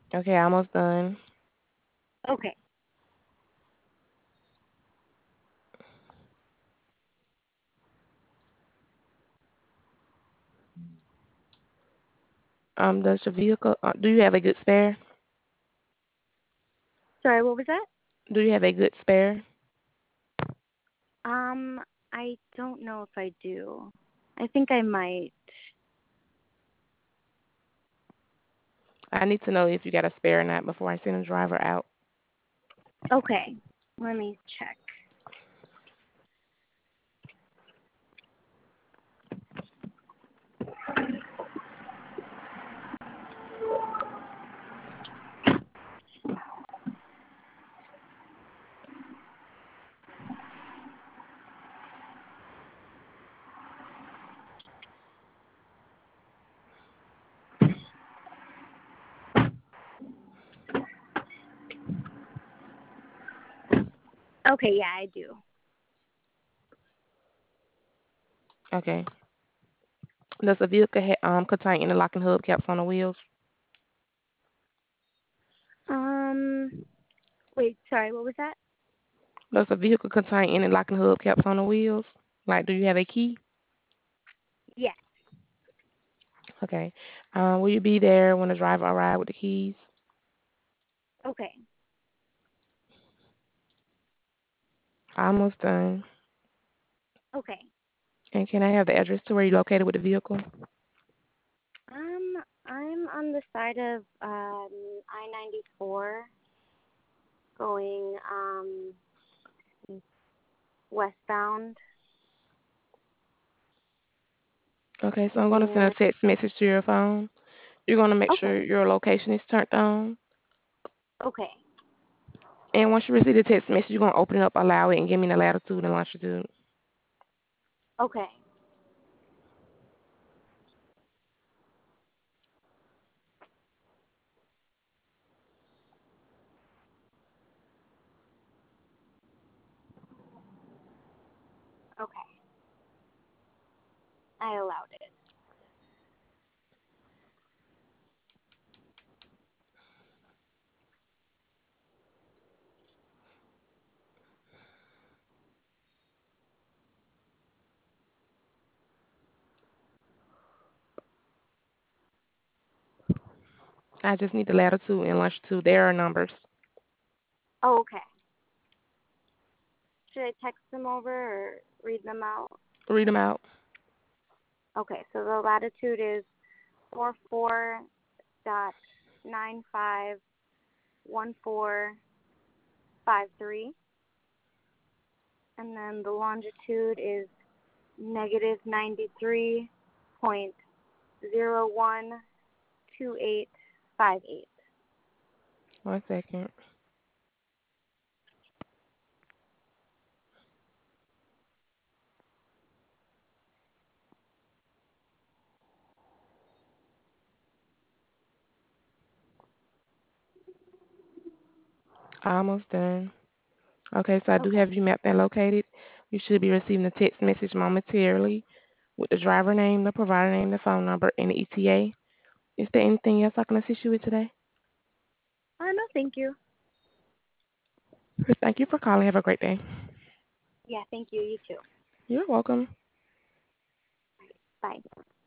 Okay, almost done. Okay. Does your vehicle, do you have a good spare? Sorry, what was that? Do you have a good spare? Um, I don't know if I do. I think I might. I need to know if you got a spare or not before I send a driver out. Okay. Let me check. Okay, yeah, I do. Okay. Does the vehicle contain interlocking hubcaps on the wheels? Um, Wait, sorry, what was that? Does the vehicle contain interlocking hubcaps on the wheels? Like, do you have a key? Yes. Okay. Will you be there when the driver arrives with the keys? Okay. Almost done. Okay. And can I have the address to where you're located with the vehicle? I'm on the side of I-94 going westbound Okay, so I'm going to send a near. text message to your phone. You're going to make Okay. sure your location is turned on. Okay. And once you receive the text message, you're going to open it up, allow it, and give me the latitude and longitude. Okay. Okay. I allowed it. I just need the latitude and longitude. There are numbers. Oh, okay. Should I text them over or read them out? Read them out. Okay, so the latitude is 44.951453, and then the longitude is -93.012858. 1 second. Almost done. Okay, so I do Okay. have you mapped and located. You should be receiving a text message momentarily with the driver name, the provider name, the phone number, and the ETA. Is there anything else I can assist you with today? No, thank you. Thank you for calling. Have a great day. Yeah, thank you. You too. You're welcome. Bye.